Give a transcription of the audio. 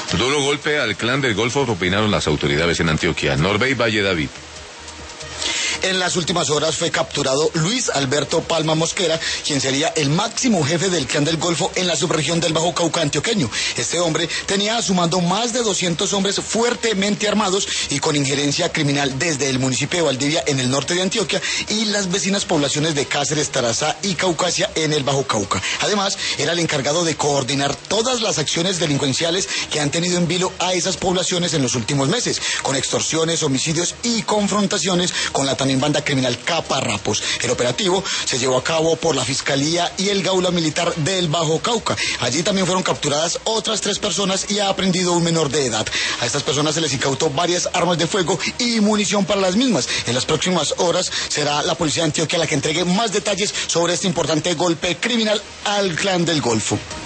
Duro golpe al clan del Golfo propinaron las autoridades en Antioquia. Norbey Valle David. En las últimas horas fue capturado Luis Alberto Palma Mosquera, quien sería el máximo jefe del Clan del Golfo en la subregión del Bajo Cauca antioqueño. Este hombre tenía a su mando más de 200 hombres fuertemente armados y con injerencia criminal desde el municipio de Valdivia en el norte de Antioquia y las vecinas poblaciones de Cáceres, Tarazá y Caucasia en el Bajo Cauca. Además, era el encargado de coordinar todas las acciones delincuenciales que han tenido en vilo a esas poblaciones en los últimos meses, con extorsiones, homicidios y confrontaciones con la también banda criminal Caparrapos. El operativo se llevó a cabo por la Fiscalía y el Gaula Militar del Bajo Cauca. Allí también fueron capturadas otras 3 personas y ha aprendido un menor de edad. A estas personas se les incautó varias armas de fuego y munición para las mismas. En las próximas horas será la policía de Antioquia la que entregue más detalles sobre este importante golpe criminal al Clan del Golfo.